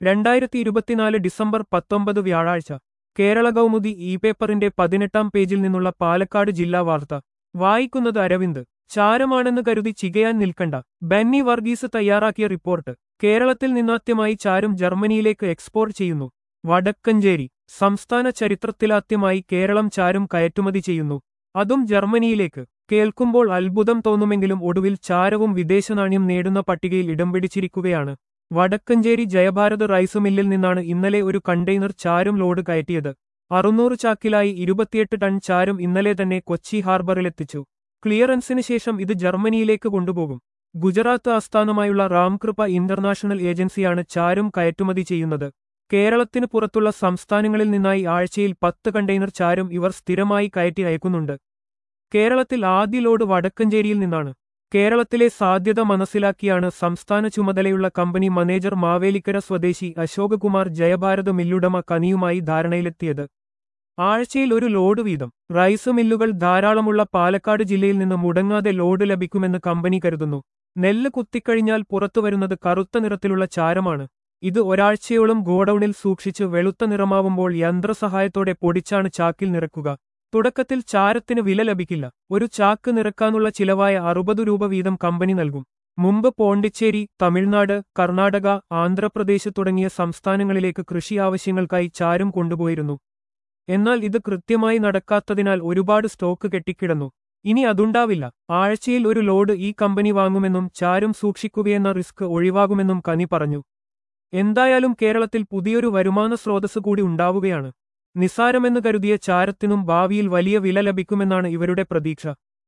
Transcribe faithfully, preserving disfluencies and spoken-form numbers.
രണ്ടായിരത്തി ഇരുപത്തിനാല് ഡിസംബർ പത്തൊമ്പത് വ്യാഴാഴ്ച കേരള കൗമുദി ഇ പേപ്പറിന്റെ പതിനെട്ടാം പേജിൽ നിന്നുള്ള പാലക്കാട് ജില്ലാ വാർത്ത വായിക്കുന്നത് അരവിന്ദ്. ചാരമാണെന്ന് കരുതി ചികയാൻ നിൽക്കണ്ട. ബെന്നി വർഗീസ് തയ്യാറാക്കിയ റിപ്പോർട്ട്. കേരളത്തിൽ നിന്നാദ്യമായി ചാരം ജർമ്മനിയിലേക്ക് എക്സ്പോർട്ട് ചെയ്യുന്നു. വടക്കഞ്ചേരി. സംസ്ഥാന ചരിത്രത്തിലാദ്യമായി കേരളം ചാരം കയറ്റുമതി ചെയ്യുന്നു, അതും ജർമ്മനിയിലേക്ക്. കേൾക്കുമ്പോൾ അത്ഭുതം തോന്നുമെങ്കിലും ഒടുവിൽ ചാരവും വിദേശനാണ്യം നേടുന്ന പട്ടികയിൽ ഇടം പിടിച്ചിരിക്കുകയാണ്. വടക്കഞ്ചേരി ജയഭാരത് റൈസ് മില്ലിൽ നിന്നാണ് ഇന്നലെ ഒരു കണ്ടെയ്നർ ചാരം ലോഡ് കയറ്റിയത്. അറുന്നൂറ് ചാക്കിലായി ഇരുപത്തിയെട്ട് ടൺ ചാരം ഇന്നലെ തന്നെ കൊച്ചി ഹാർബറിലെത്തിച്ചു. ക്ലിയറൻസിന് ശേഷം ഇത് ജർമ്മനിയിലേക്ക് കൊണ്ടുപോകും. ഗുജറാത്ത് ആസ്ഥാനമായുള്ള റാംകൃപ ഇന്റർനാഷണൽ ഏജൻസിയാണ് ചാരം കയറ്റുമതി ചെയ്യുന്നത്. കേരളത്തിന് പുറത്തുള്ള സംസ്ഥാനങ്ങളിൽ നിന്നായി ആഴ്ചയിൽ പത്ത് കണ്ടെയ്നർ ചാരം ഇവർ സ്ഥിരമായി കയറ്റി അയക്കുന്നുണ്ട്. കേരളത്തിൽ ആദ്യ ലോഡ് വടക്കഞ്ചേരിയിൽ നിന്നാണ്. കേരളത്തിലെ സാധ്യത മനസ്സിലാക്കിയാണ് സംസ്ഥാന ചുമതലയുള്ള കമ്പനി മാനേജർ മാവേലിക്കര സ്വദേശി അശോക് കുമാർ ജയഭാരത് മില്ലുടമ കനിയുമായി ധാരണയിലെത്തിയത്. ആഴ്ചയിൽ ഒരു ലോഡ് വീതം. റൈസ് മില്ലുകൾ ധാരാളമുള്ള പാലക്കാട് ജില്ലയിൽ നിന്ന് മുടങ്ങാതെ ലോഡ് ലഭിക്കുമെന്ന് കമ്പനി കരുതുന്നു. നെല്ല് കുത്തിക്കഴിഞ്ഞാൽ പുറത്തുവരുന്നത് കറുത്ത നിറത്തിലുള്ള ചാരമാണ്. ഇത് ഒരാഴ്ചയോളം ഗോഡൌണിൽ സൂക്ഷിച്ച് വെളുത്ത നിറമാവുമ്പോൾ യന്ത്രസഹായത്തോടെ പൊടിച്ചാണ് ചാക്കിൽ നിറക്കുക. തുടക്കത്തിൽ ചാരത്തിന് വില ലഭിക്കില്ല. ഒരു ചാക്ക് നിറക്കാനുള്ള ചിലവായ അറുപത് രൂപ വീതം കമ്പനി നൽകും. മുമ്പ് പോണ്ടിച്ചേരി, തമിഴ്നാട്, കർണാടക, ആന്ധ്രാപ്രദേശ് തുടങ്ങിയ സംസ്ഥാനങ്ങളിലേക്ക് കൃഷി ആവശ്യങ്ങൾക്കായി ചാരം കൊണ്ടുപോയിരുന്നു. എന്നാൽ ഇത് കൃത്യമായി നടക്കാത്തതിനാൽ ഒരുപാട് സ്റ്റോക്ക് കെട്ടിക്കിടന്നു. ഇനി അതുണ്ടാവില്ല. ആഴ്ചയിൽ ഒരു ലോഡ് ഈ കമ്പനി വാങ്ങുമെന്നും ചാരം സൂക്ഷിക്കുകയെന്ന റിസ്ക് ഒഴിവാകുമെന്നും കനി പറഞ്ഞു. എന്തായാലും കേരളത്തിൽ പുതിയൊരു വരുമാന സ്രോതസ് കൂടി ഉണ്ടാവുകയാണ്. നിസാരമെന്ന് കരുതിയ ചാരത്തിനും ഭാവിയിൽ വലിയ വില ലഭിക്കുമെന്നാണ് ഇവരുടെ പ്രതീക്ഷ.